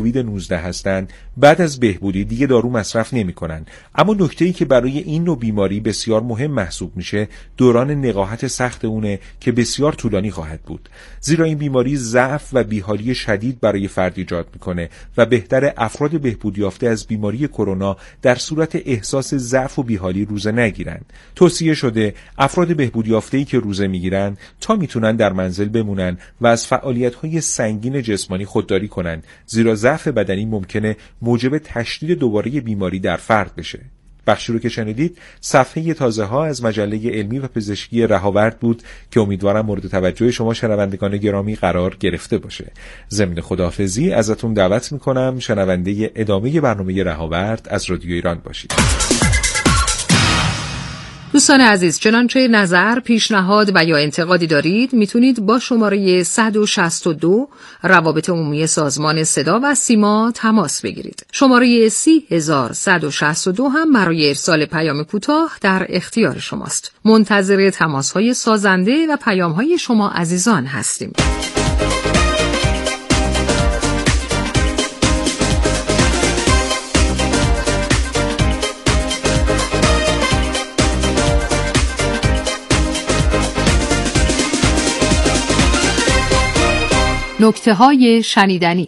کووید 19 هستند بعد از بهبودی دیگه دارو مصرف نمی‌کنن. اما نکته‌ای که برای این نوع بیماری بسیار مهم محسوب میشه دوران نقاهت سخت اونه که بسیار طولانی خواهد بود، زیرا این بیماری ضعف و بیحالی شدید برای فرد ایجاد میکنه و بهتر افراد بهبود یافته از بیماری کرونا در صورت احساس ضعف و بیحالی روزه نگیرن. توصیه شده افراد بهبود یافته‌ای که روزه میگیرن تا میتونن در منزل بمونن و از فعالیت‌های سنگین جسمانی خودداری کنن، زیرا ضعف بدنی ممکنه موجب تشدید دوباره بیماری در فرد بشه. بخشی رو که شنیدید صفحه تازه ها از مجله علمی و پزشکی رهاورد بود که امیدوارم مورد توجه شما شنوندگان گرامی قرار گرفته باشه. ضمن خداحافظی ازتون دعوت میکنم شنونده ادامه برنامه رهاورد از رادیو ایران باشید. دوستان عزیز، چنانچه نظر، پیشنهاد و یا انتقادی دارید میتونید با شماره 162 روابط عمومی سازمان صدا و سیما تماس بگیرید. شماره 30162 هم برای ارسال پیام کوتاه در اختیار شماست. منتظر تماس‌های سازنده و پیام‌های شما عزیزان هستیم. نکته‌های شنیدنی.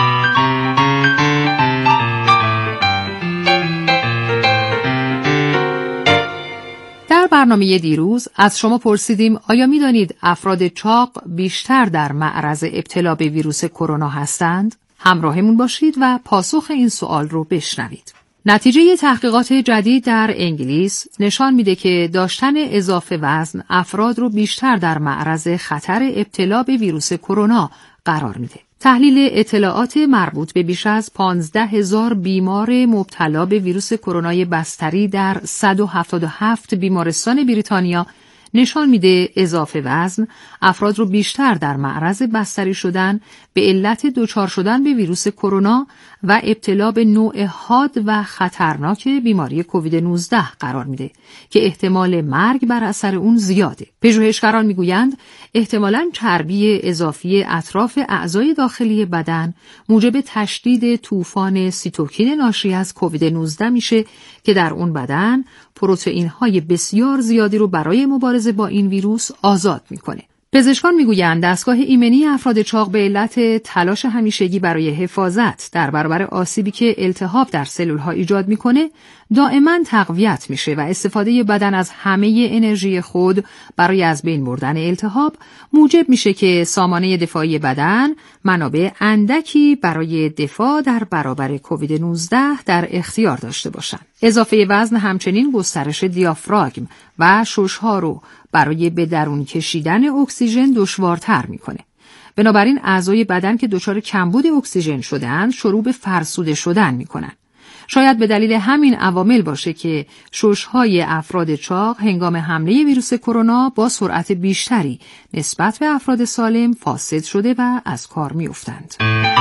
در برنامه دیروز از شما پرسیدیم آیا می‌دانید افراد چاق بیشتر در معرض ابتلا به ویروس کرونا هستند؟ همراهمون باشید و پاسخ این سوال رو بشنوید. نتیجه تحقیقات جدید در انگلیس نشان میده که داشتن اضافه وزن افراد رو بیشتر در معرض خطر ابتلا به ویروس کرونا قرار میده. تحلیل اطلاعات مربوط به بیش از 15,000 بیمار مبتلا به ویروس کرونای بستری در 177 بیمارستان بریتانیا نشان میده اضافه وزن افراد رو بیشتر در معرض بستری شدن به علت دچار شدن به ویروس کرونا و ابتلا به نوع حاد و خطرناک بیماری کووید 19 قرار میده که احتمال مرگ بر اثر اون زیاده. پژوهشگران میگویند احتمالاً چربی اضافی اطراف اعضای داخلی بدن موجب تشدید طوفان سیتوکین ناشی از کووید 19 میشه که در اون بدن پروتئین‌های بسیار زیادی رو برای مبارزه با این ویروس آزاد میکنه. پزشکان میگویند دستگاه ایمنی افراد چاق به علت تلاش همیشگی برای حفاظت در برابر آسیبی که التهاب در سلول‌ها ایجاد میکنه دائما تقویت میشه و استفاده بدن از همه انرژی خود برای از بین بردن التهاب موجب میشه که سامانه دفاعی بدن منابع اندکی برای دفاع در برابر کووید 19 در اختیار داشته باشند. اضافه وزن همچنین گسترش دیافراگم و شش‌ها رو برای به درون کشیدن اکسیژن دشوارتر میکنه. بنابراین اعضای بدن که دچار کمبود اکسیژن شدن شروع به فرسوده شدن میکنن. شاید به دلیل همین عوامل باشه که شش‌های افراد چاق هنگام حمله ویروس کرونا با سرعت بیشتری نسبت به افراد سالم فاسد شده و از کار میافتند.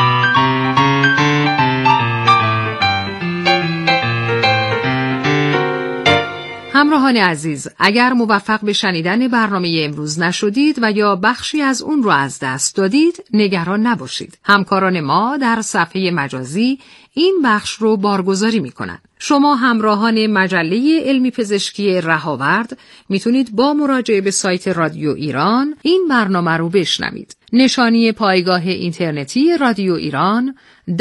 همراهان عزیز، اگر موفق به شنیدن برنامه امروز نشدید و یا بخشی از اون رو از دست دادید، نگران نباشید. همکاران ما در صفحه مجازی این بخش رو بارگذاری میکنن. شما همراهان مجله علمی پزشکی رهاورد میتونید با مراجعه به سایت رادیو ایران این برنامه رو بشنوید. نشانی پایگاه اینترنتی رادیو ایران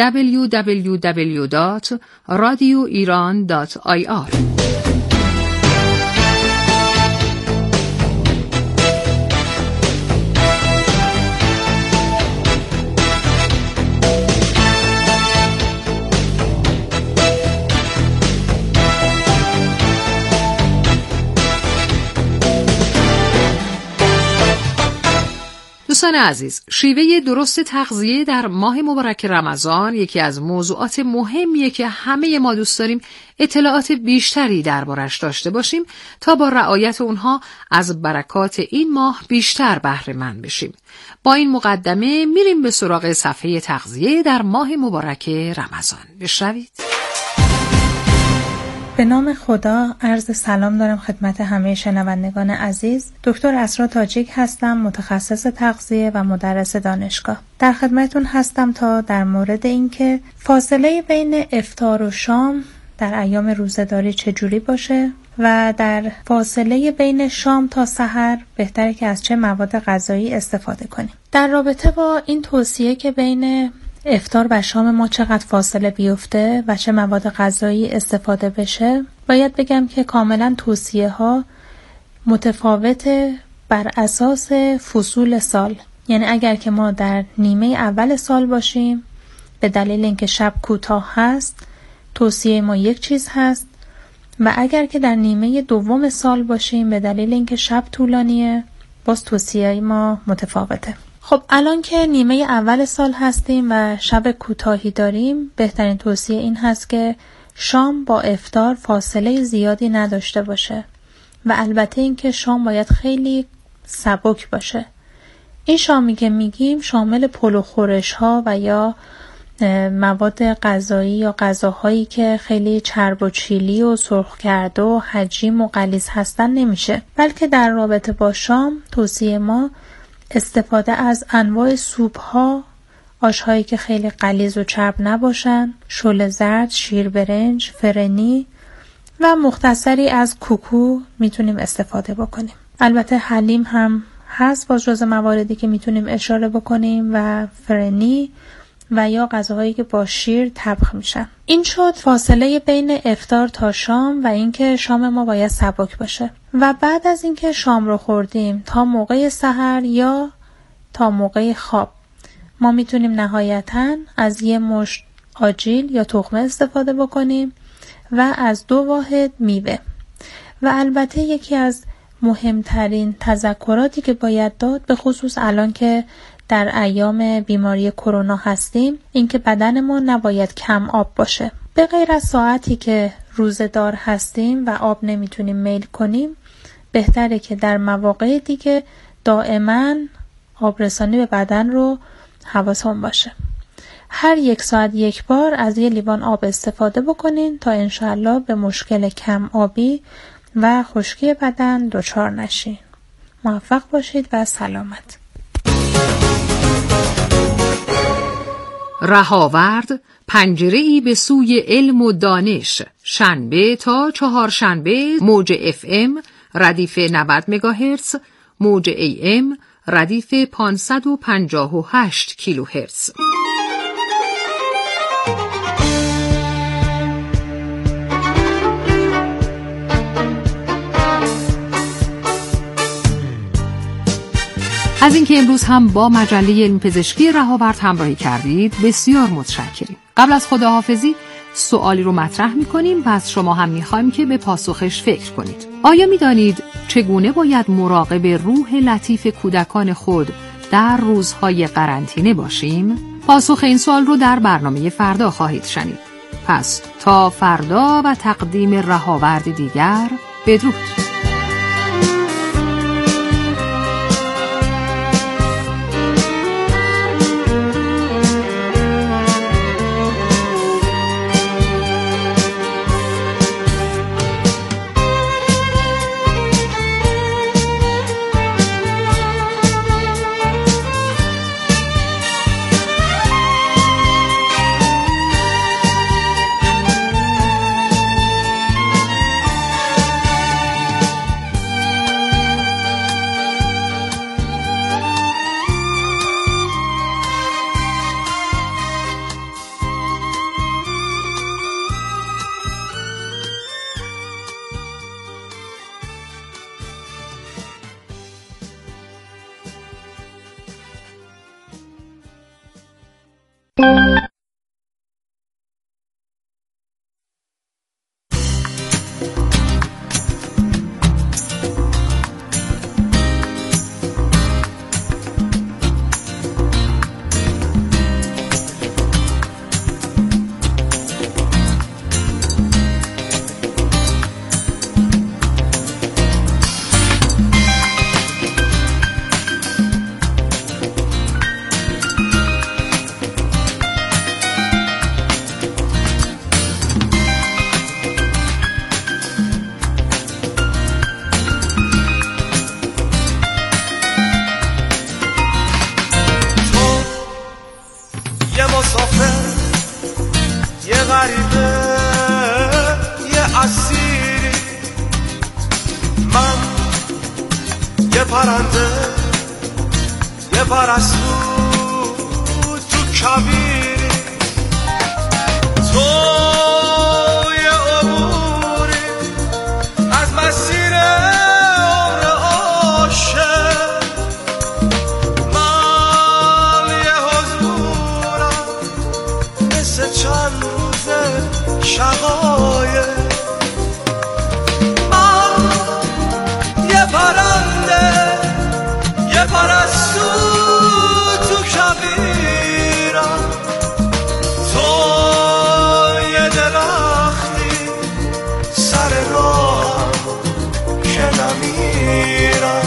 www.radioiran.ir. دوستان عزیز، شیوه درست تغذیه در ماه مبارک رمضان یکی از موضوعات مهمیه که همه ما دوست داریم اطلاعات بیشتری دربارش داشته باشیم تا با رعایت اونها از برکات این ماه بیشتر بهره مند بشیم. با این مقدمه میریم به سراغ صفحه تغذیه در ماه مبارک رمضان. بشنوید. به نام خدا، عرض سلام دارم خدمت همه شنوندگان عزیز. دکتر اسرا تاجیک هستم، متخصص تغذیه و مدرس دانشگاه. در خدمتتون هستم تا در مورد اینکه فاصله بین افطار و شام در ایام روزه‌داری چجوری باشه و در فاصله بین شام تا سحر بهتره که از چه مواد غذایی استفاده کنیم. در رابطه با این توصیه که بین افطار و شام ما چقدر فاصله بیفته و چه مواد غذایی استفاده بشه، باید بگم که کاملا توصیه ها متفاوته بر اساس فصول سال. یعنی اگر که ما در نیمه اول سال باشیم به دلیل اینکه شب کوتاه هست توصیه ما یک چیز هست و اگر که در نیمه دوم سال باشیم به دلیل اینکه شب طولانیه باز توصیه ما متفاوته. خب الان که نیمه اول سال هستیم و شب کوتاهی داریم، بهترین توصیه این هست که شام با افطار فاصله زیادی نداشته باشه و البته اینکه شام باید خیلی سبک باشه. این شامی که میگیم شامل پلو خورش ها و یا مواد غذایی یا غذاهایی که خیلی چرب و چیلی و سرخ کرده و حجیم و غلیظ هستن نمیشه، بلکه در رابطه با شام توصیه ما استفاده از انواع سوپ ها، آشهایی که خیلی غلیظ و چرب نباشن، شل زرد، شیر برنج، فرنی و مختصری از کوکو میتونیم استفاده بکنیم. البته حلیم هم هست باز جز مواردی که میتونیم اشاره بکنیم و فرنی و یا غذاهایی که با شیر طبخ میشن. این شد فاصله بین افطار تا شام و اینکه شام ما باید سبک باشه. و بعد از اینکه شام رو خوردیم تا موقع سحر یا تا موقع خواب ما میتونیم نهایتاً از یه مشت آجیل یا تخمه استفاده بکنیم و از 2 واحد میوه. و البته یکی از مهمترین تذکراتی که باید داد، به خصوص الان که در ایام بیماری کرونا هستیم، اینکه بدن ما نباید کم آب باشه. به غیر از ساعتی که روزه‌دار هستیم و آب نمیتونیم میل کنیم، بهتره که در مواقع دیگه دائما آبرسانی به بدن رو حواسمون باشه. هر 1 ساعت 1 بار از یه لیوان آب استفاده بکنین تا انشاءالله به مشکل کم آبی و خشکی بدن دچار نشین. موفق باشید و سلامت. رهاورد، پنجره‌ای به سوی علم و دانش. شنبه تا چهارشنبه موج FM ردیف 90 مگاهرتز، موج AM ردیف 558 کیلوهرتز. از اینکه امروز هم با مجله علم پزشکی رهاورد همراهی کردید بسیار متشکریم. قبل از خداحافظی سوالی رو مطرح می‌کنیم و از شما هم می‌خوایم که به پاسخش فکر کنید. آیا می‌دانید چگونه باید مراقب روح لطیف کودکان خود در روزهای قرنطینه باشیم؟ پاسخ این سوال رو در برنامه فردا خواهید شنید. پس تا فردا و تقدیم رهاورد دیگر، بدرود. غریبه یه اسیری، من یه پرنده یه پرستو تو کویری، تو یه عبوری از مسیر عمر عاشق، من یه حضورم مثل چند روز شقایق، من یه پرنده یه پرستو تو کویرم، تو یه درختی سر راهم که نمیرم.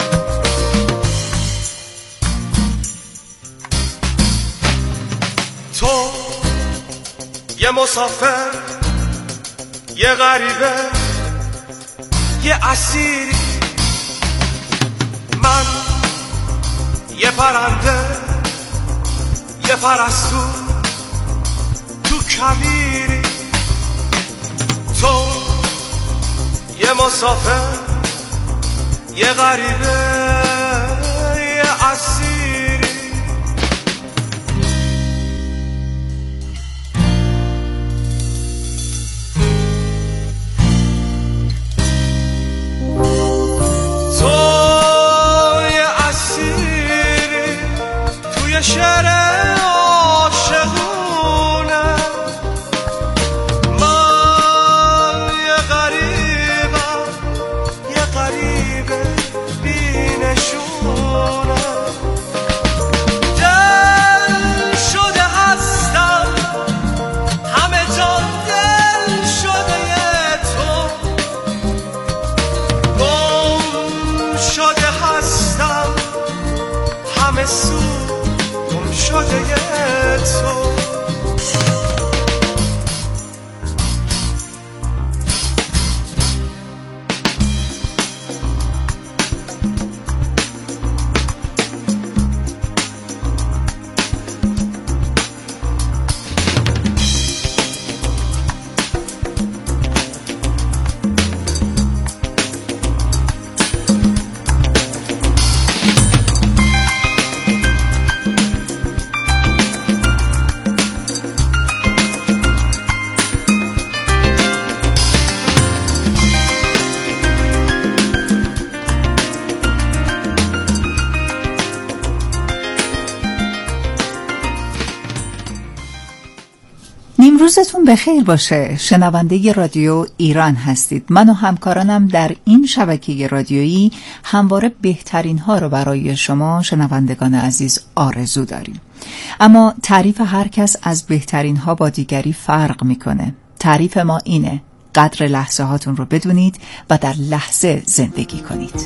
تو یه مسافر یه غریبه یه اسیری، من یه پرنده یه پرستو تو کویری، تو یه مسافر یه غریبه یه اسیری. شعر عاشقونه، من یه غریبم یه غریبه بی نشونه، دل شده هستم همه جان دل شده تو، گم شده هستم همه سو شده تو. روزتون بخیر باشه. شنونده رادیو ایران هستید. من و همکارانم در این شبکه رادیویی همواره بهترین ها رو برای شما شنوندگان عزیز آرزو داریم. اما تعریف هر کس از بهترین ها با دیگری فرق میکنه. تعریف ما اینه: قدر لحظه هاتون رو بدونید و در لحظه زندگی کنید.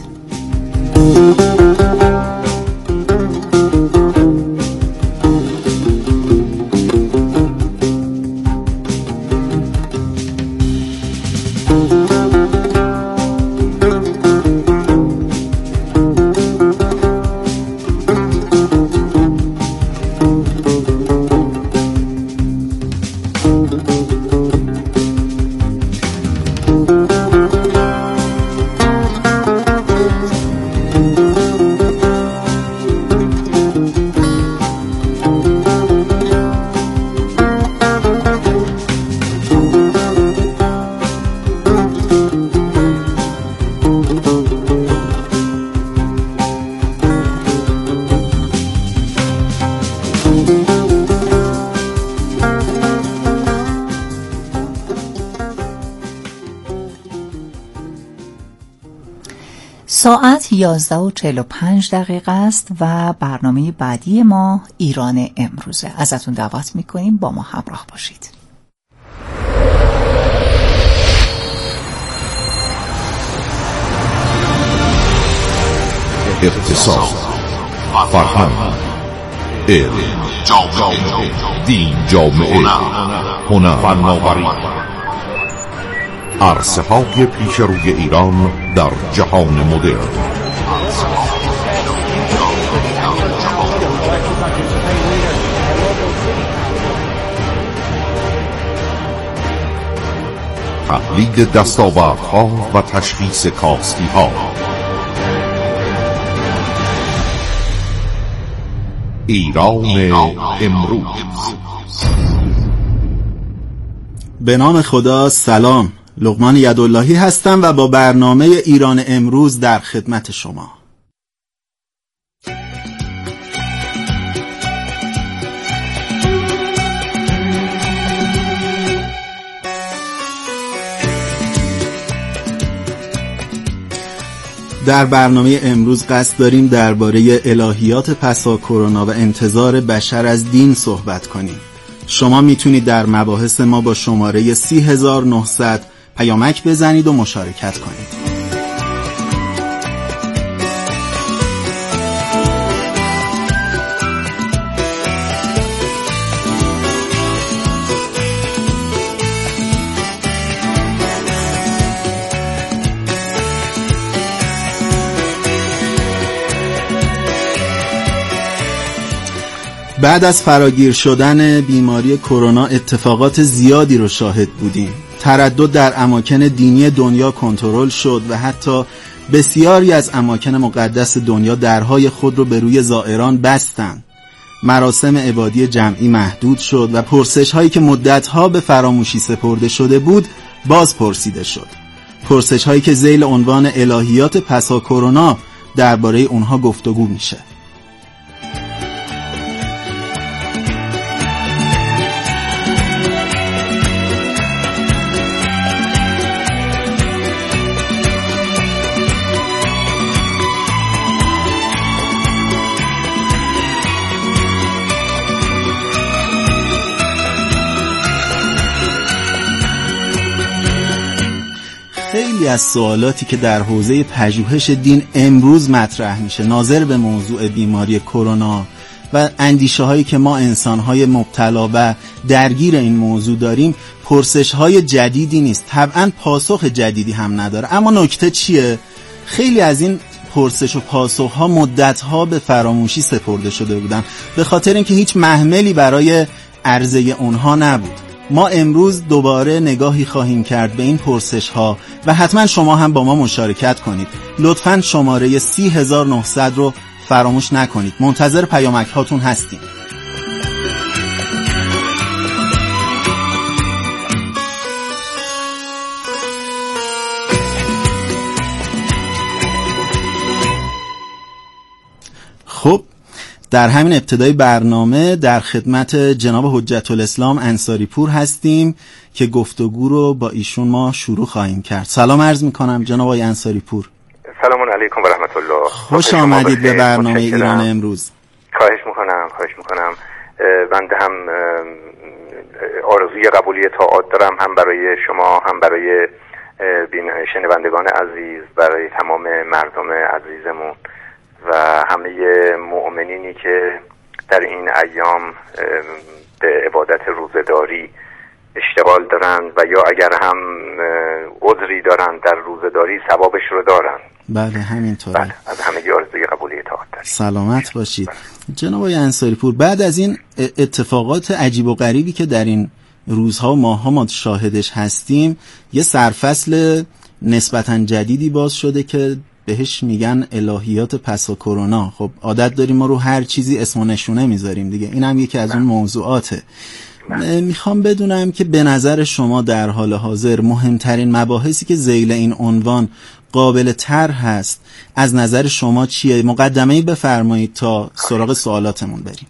ساعت 11:45 است و برنامه بعدی ما ایران امروزه. ازتون دعوت میکنیم با ما همراه باشید. اقتصاد، فرهنگ، علم، دین، جامعه، هنر، فناوری، عرصه‌های پیش روی ایران در جهان مدرن. تحلیل دستاوردها و تشخیص کاسبی‌ها. ایران امروز. به نام خدا. سلام، لقمان یداللهی هستم و با برنامه ایران امروز در خدمت شما. در برنامه امروز قصد داریم درباره الهیات پسا کرونا و انتظار بشر از دین صحبت کنیم. شما میتونید در مباحث ما با شماره 30900 پیامک بزنید و مشارکت کنید. بعد از فراگیر شدن بیماری کرونا اتفاقات زیادی رو شاهد بودیم. تردد در اماکن دینی دنیا کنترل شد و حتی بسیاری از اماکن مقدس دنیا درهای خود رو به روی زائران بستند. مراسم عبادی جمعی محدود شد و پرسش هایی که مدتها به فراموشی سپرده شده بود باز پرسیده شد. پرسش هایی که ذیل عنوان الهیات پسا کرونا درباره اونها گفتگو میشه. خیلی از سوالاتی که در حوزه پژوهش دین امروز مطرح میشه ناظر به موضوع بیماری کرونا و اندیشه هایی که ما انسانهای مبتلا و درگیر این موضوع داریم پرسش های جدیدی نیست، طبعا پاسخ جدیدی هم نداره. اما نکته چیه؟ خیلی از این پرسش و پاسخ ها مدت ها به فراموشی سپرده شده بودن به خاطر اینکه هیچ محملی برای عرضه اونها نبود. ما امروز دوباره نگاهی خواهیم کرد به این پرسش ها و حتما شما هم با ما مشارکت کنید. لطفاً شماره 30900 رو فراموش نکنید. منتظر پیامک هاتون هستیم. خب، در همین ابتدای برنامه در خدمت جناب حجت الاسلام انصاری پور هستیم که گفتگو رو با ایشون ما شروع خواهیم کرد. سلام عرض میکنم جناب آقای انصاری پور. سلام علیکم و رحمت الله. خوش آمدید به برنامه ایران امروز. خواهش میکنم. بنده هم آرزوی قبولی اطاعت دارم، هم برای شما هم برای شنوندگان عزیز، برای تمام مردم عزیزمون و همه مؤمنینی که در این ایام به عبادت روزه‌داری اشتغال دارن و یا اگر هم عذری دارن در روزه‌داری ثوابش رو دارن. بله همینطوره. بله، از همگی آرزوی قبولی اطاعت دارم. سلامت باشید. جناب آقای انصاری پور، بعد از این اتفاقات عجیب و غریبی که در این روزها و ماه‌ها ما شاهدش هستیم، یه سرفصل نسبتاً جدیدی باز شده که بهش میگن الهیات پسا کرونا. خب عادت داریم ما رو هر چیزی اسم و نشونه میذاریم دیگه، این هم یکی از اون موضوعاته. میخوام بدونم که به نظر شما در حال حاضر مهمترین مباحثی که ذیل این عنوان قابل طرح هست از نظر شما چیه؟ مقدمه‌ای بفرمایید تا سراغ سوالاتمون بریم.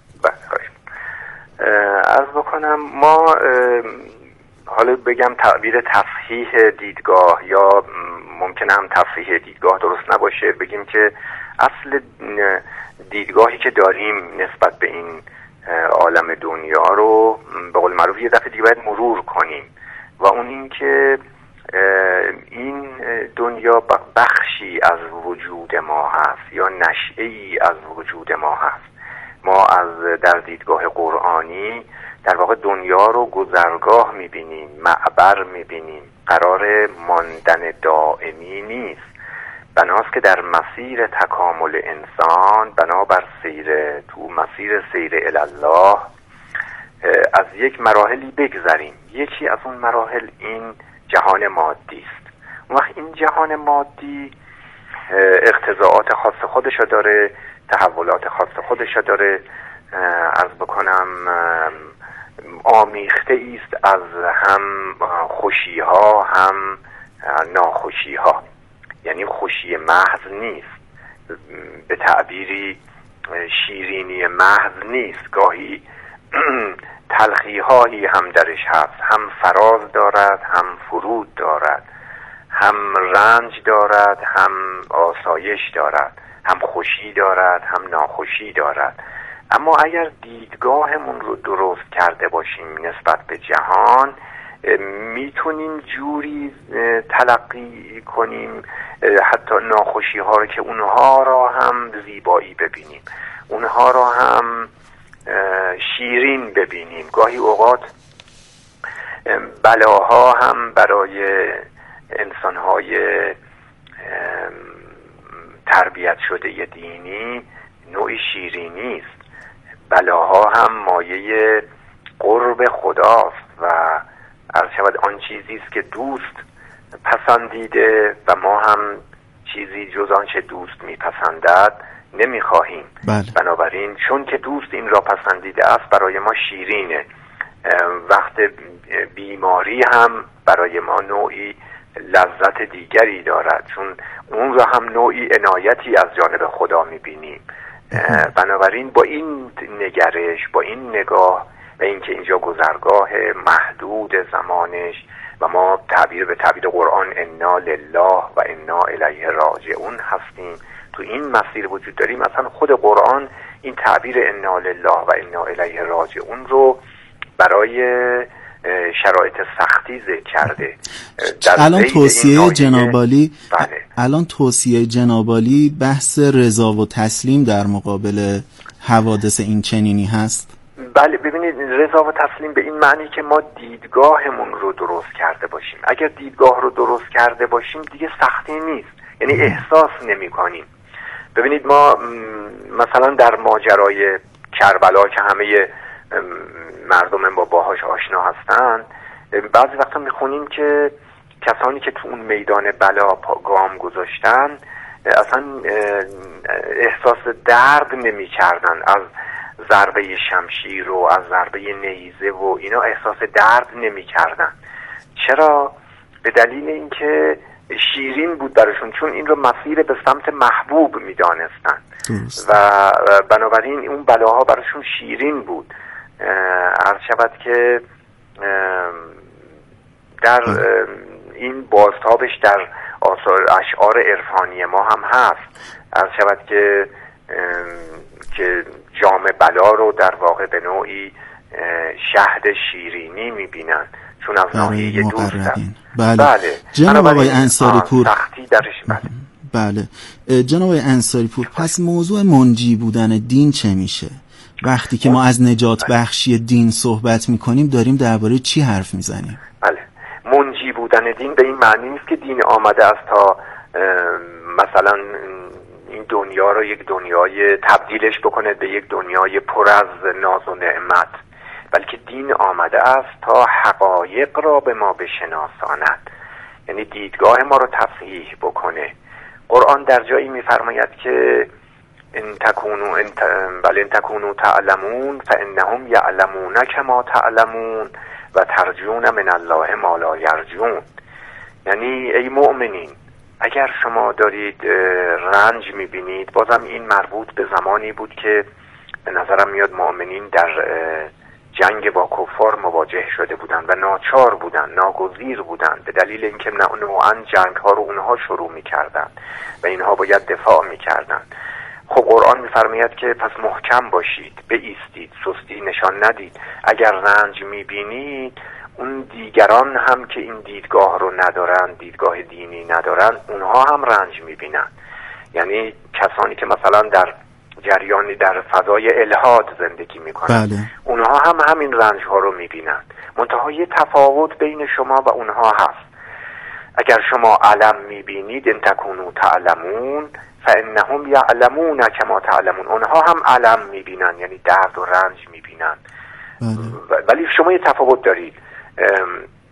عرض بکنم ما حالا بگم تعبیر تصحیح دیدگاه یا ممکنه هم تصحیح دیدگاه درست نباشه، بگیم که اصل دیدگاهی که داریم نسبت به این عالم دنیا رو به قول معروف یه دفعه دیگه باید مرور کنیم و اون این که این دنیا بخشی از وجود ما هست یا نشئه‌ای از وجود ما هست. ما از در دیدگاه قرآنی در واقع دنیا رو گذرگاه میبینیم، معبر میبینیم، قرار ماندن دائمی نیست. بناست که در مسیر تکامل انسان بنابر مسیر سیر الله از یک مراحلی بگذریم. یکی از اون مراحل این جهان مادی است. اون وقت این جهان مادی اقتضاعات خاص خودشو داره، تحولات خاص خودشو داره، عرض بکنم آمیخته است از هم خوشی ها هم ناخوشی ها، یعنی خوشی محض نیست، به تعبیری شیرینی محض نیست، گاهی تلخی هایی هم درش هست، هم فراز دارد هم فرود دارد، هم رنج دارد هم آسایش دارد، هم خوشی دارد هم ناخوشی دارد. اما اگر دیدگاهمون رو درست کرده باشیم نسبت به جهان، میتونیم جوری تلقی کنیم حتی ناخوشی ها رو که اونها را هم زیبایی ببینیم، اونها را هم شیرین ببینیم. گاهی اوقات بلاها هم برای انسانهای تربیت شده دینی نوعی شیرینی است. بلاها هم مایه قرب خداست و عرض شود آن چیزی است که دوست پسندیده و ما هم چیزی جز آنچه دوست میپسندد نمیخواهیم. بنابراین چون که دوست این را پسندیده است برای ما شیرینه. وقت بیماری هم برای ما نوعی لذت دیگری دارد، چون اون را هم نوعی عنایتی از جانب خدا میبینیم. بنابراین با این نگرش، با این نگاه و اینکه اینجا گذرگاه محدود زمانش و ما به تعبیر قرآن انا لله و انا الیه راجعون هستیم، تو این مسیر وجود داریم. مثلا خود قرآن این تعبیر انا لله و انا الیه راجعون رو برای شرایط سختی ذکر کرده. الان توصیه جنابعالی الان توصیه جنابعالی بحث رضا و تسلیم در مقابل حوادث این چنینی هست. بله، ببینید رضا و تسلیم به این معنی که ما دیدگاهمون رو درست کرده باشیم. اگر دیدگاه رو درست کرده باشیم دیگه سختی نیست، یعنی احساس نمی کنیم. ببینید ما مثلا در ماجرای کربلا که همه مردم با باهاش آشنا هستن، بعضی وقتا میخونیم که کسانی که تو اون میدان بلا گام گذاشتن اصلا احساس درد نمی کردن از ضربه شمشیر و از ضربه نیزه و اینا، احساس درد نمی کردن. چرا؟ به دلیل اینکه شیرین بود براشون، چون این رو مسیر به سمت محبوب می دانستن و بنابراین اون بلاها براشون شیرین بود. عرض شود که در این بازتابش در اشعار عرفانی ما هم هست. عرض شود که جام بلا رو در واقع به نوعی شهد شیرینی میبینن چون از ناحیه دوست. بله. جناب آقای انصاری پور، بله جناب آقای انصاری پور، پس موضوع منجی بودن دین چه میشه؟ وقتی که ما از نجات بخشی دین صحبت میکنیم داریم درباره چی حرف میزنیم؟ بله، منجی بودن دین به این معنی نیست که دین آمده است تا مثلا این دنیا رو یک دنیای تبدیلش بکنه به یک دنیای پر از ناز و نعمت، بلکه دین آمده است تا حقایق را به ما بشناساند، یعنی دیدگاه ما رو تصحیح بکنه. قرآن در جایی میفرماید که ان تکونوا تعلمون فانهم یعلمون کما تعلمون و ترجون من الله ما لا یرجون. یعنی ای مؤمنین، اگر شما دارید رنج میبینید، بازم این مربوط به زمانی بود که به نظرم میاد مؤمنین در جنگ با کفار مواجه شده بودن و ناچار بودن، ناگزیر بودن، به دلیل اینکه نوعاً جنگ ها رو اونها شروع میکردن و اینها باید دفاع میکردن. خب قرآن میفرماید که پس محکم باشید، بایستید، سستی نشان ندید. اگر رنج میبینید، اون دیگران هم که این دیدگاه رو ندارن، دیدگاه دینی ندارن، اونها هم رنج میبینن. یعنی کسانی که مثلا در جریانی در فضای الحاد زندگی میکنن، بله. اونها هم همین رنج ها رو میبینن. منتها یه تفاوت بین شما و اونها هست. اگر شما علم میبینید، ان تکونوا تعلمون فانهم یعلمون کما تعلمون، اونها هم علم میبینن، یعنی درد و رنج میبینن. ولی شما یه تفاوت دارید.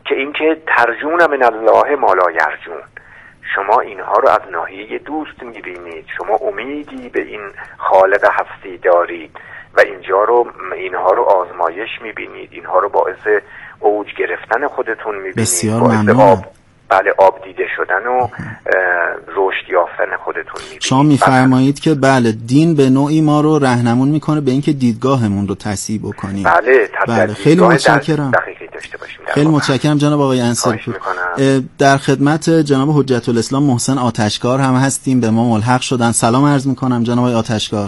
که اینکه ترجون من الله ما لا یرجون، شما اینها رو از ناحیه دوست میبینید، شما امیدی به این خالق هستی دارید و اینها رو آزمایش میبینید، اینها رو باعث اوج گرفتن خودتون میبینید، بسیار باعث ممنون. آب دیده شدن و رشد یافتن خودتون میبینید. شما میفرمایید که بله دین به نوعی ما رو راهنمون میکنه به اینکه دیدگاهمون رو تصحیح بکنیم. بله خیلی متشکرم. دقیقی داشته باشیم. خیلی متشکرم جناب آقای انصاری‌پور. در خدمت جناب حجت الاسلام محسن آتشکار هم هستیم، به ما ملحق شدن. سلام عرض میکنم جناب آقای آتشکار.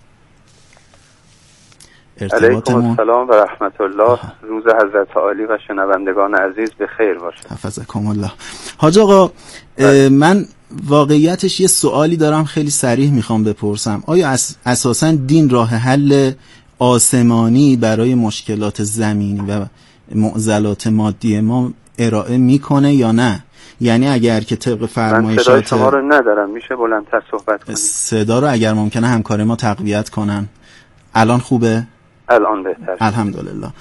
علیکم السلام و رحمت الله. روز حضرت عالی و شنوندگان عزیز به خیر باشه. حفظکم الله. حاج آقا من واقعیتش یه سوالی دارم خیلی صریح میخوام بپرسم. آیا اساساً دین راه حل آسمانی برای مشکلات زمینی و معضلات مادی ما ارائه میکنه یا نه؟ یعنی اگر که طبق فرمایشات، من صدای شما رو ندارم، میشه بلندتر صحبت کنید؟ صدا رو اگر ممکنه همکار ما تقویت کنن. الان خوبه؟ الان بهتر. الحمدلله.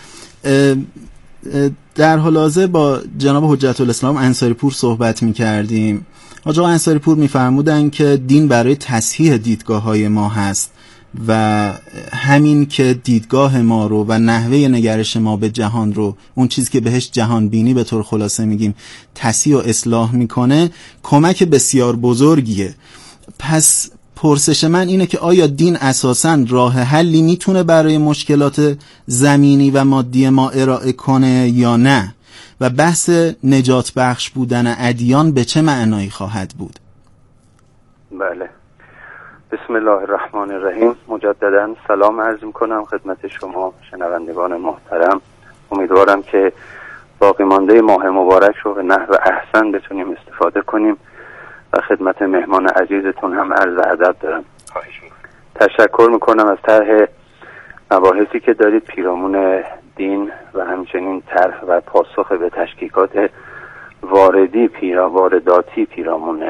در حال حاضر با جناب حجت الاسلام انصاری‌پور صحبت می‌کردیم. آقا انصاری‌پور می‌فرمودن که دین برای تصحیح دیدگاه‌های ما هست و همین که دیدگاه ما رو و نحوه نگرش ما به جهان رو، اون چیزی که بهش جهان بینی به طور خلاصه میگیم، تصحیح و اصلاح میکنه، کمک بسیار بزرگیه. پس پرسش من اینه که آیا دین اساساً راه حلی میتونه برای مشکلات زمینی و مادی ما ارائه کنه یا نه؟ و بحث نجات بخش بودن ادیان به چه معنایی خواهد بود؟ بله، بسم الله الرحمن الرحیم. مجددا سلام عرض میکنم خدمت شما شنوندگان محترم. امیدوارم که باقی مانده ماه مبارک رو به نحو احسن بتونیم استفاده کنیم و خدمت مهمان عزیزتون هم عرض ادب دارم. تشکر میکنم از طرح مباحثی که دارید پیرامون دین و همچنین طرح و پاسخ به تشکیکات وارداتی پیرامون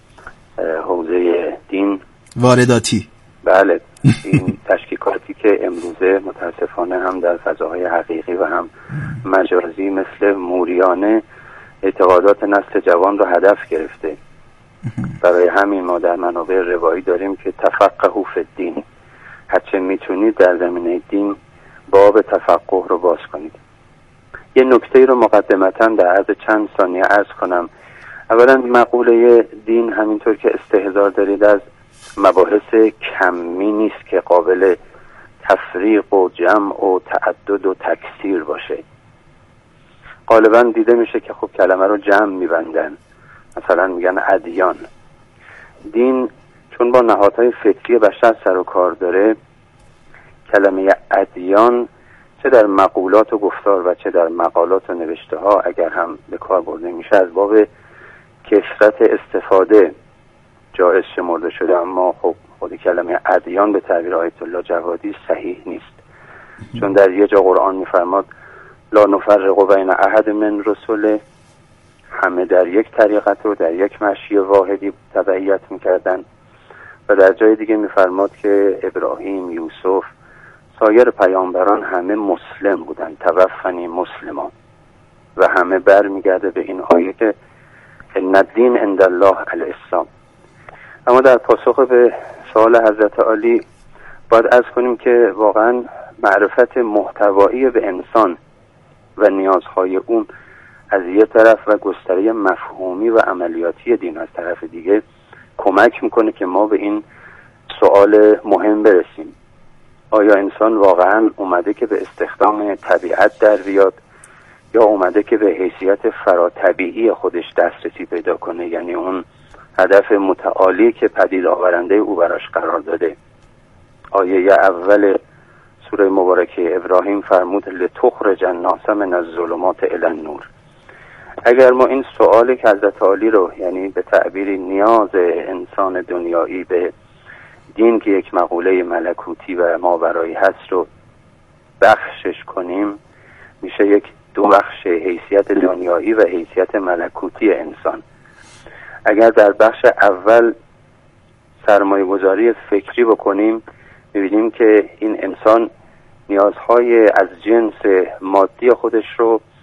حوزه دین. وارداتی؟ بله، این تشکیکاتی که امروزه متاسفانه هم در فضاهای حقیقی و هم مجازی مثل موریانه اعتقادات نسل جوان رو هدف گرفته. برای همین ما در منابع روایی داریم که تفقهوا فی الدین، هرچه میتونید در زمینه دین باب تفقه رو باز کنید. یه نکته رو مقدمتاً در عرض چند ثانیه عرض کنم. اولا مقوله دین همینطور که استحضار دارید از مباحث کمی نیست که قابل تفریق و جمع و تعدد و تکثیر باشه. غالبا دیده میشه که خب کلمه رو جمع میبندن، مثلا میگن ادیان. دین چون با نهادهای فکری بشر سر و کار داره، کلمه ادیان چه در مقولات و گفتار و چه در مقالات و نوشته ها اگر هم به کار برده میشه از باب کثرت استفاده جایز شمرده شده، اما خب خود کلمه ادیان به تعبیر آیت الله جوادی صحیح نیست. چون در یه جا قرآن میفرماد لا نفرق بین احد من رسله، همه در یک طریقت رو در یک مشی واحدی تبعیت میکردن. و در جای دیگه میفرماد که ابراهیم، یوسف، سایر پیامبران همه مسلم بودن، توفنی مسلمان، و همه بر میگرده به این آیه که ان الدین عند الله الاسلام. اما در پاسخ به سوال حضرت عالی باید عرض کنیم که واقعا معرفت محتوایی به انسان و نیازهای اون از یه طرف و گستره مفهومی و عملیاتی دین از طرف دیگه کمک میکنه که ما به این سوال مهم برسیم: آیا انسان واقعا اومده که به استخدام طبیعت در بیاد یا اومده که به حیثیت فراتبیعی خودش دسترسی پیدا کنه، یعنی اون هدف متعالی که پدید آورنده او براش قرار داده؟ آیه اول سوره مبارکه ابراهیم فرمود لتخرج الناس من الظلمات الی النور. اگر ما این سوالی که حضرت عالی رو، یعنی به تعبیری نیاز انسان دنیایی به دین که یک مقوله ملکوتی و ماورایی هست رو بخشش کنیم، میشه یک دو بخش: حیثیت دنیایی و حیثیت ملکوتی انسان. اگر در بخش اول سرمایه گذاری فکری بکنیم، میبینیم که این انسان نیازهای از جنس مادی خودش رو